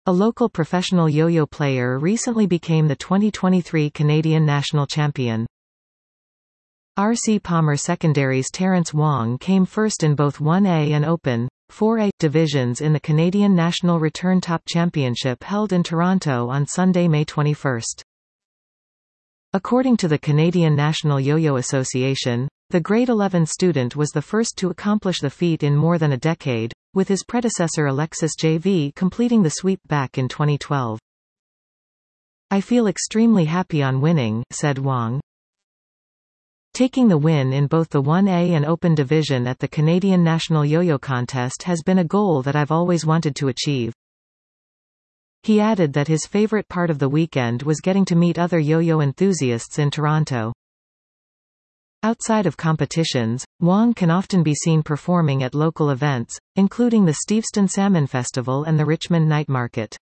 A local professional yo-yo player recently became the 2023 Canadian national champion. R.C. Palmer Secondary's Terrence Wong came first in both 1A and Open, 4A divisions in the Canadian National Return Top Championship held in Toronto on Sunday, May 21. According to the Canadian National Yo-Yo Association, the grade 11 student was the first to accomplish the feat in more than a decade, with his predecessor Alexis J.V. completing the sweep back in 2012. "I feel extremely happy on winning," said Wong. Taking the win in both the 1A and Open division at the Canadian National Yo-Yo Contest has been a goal that I've always wanted to achieve. He added that his favorite part of the weekend was getting to meet other yo-yo enthusiasts in Toronto. Outside of competitions, Wong can often be seen performing at local events, including the Steveston Salmon Festival and the Richmond Night Market.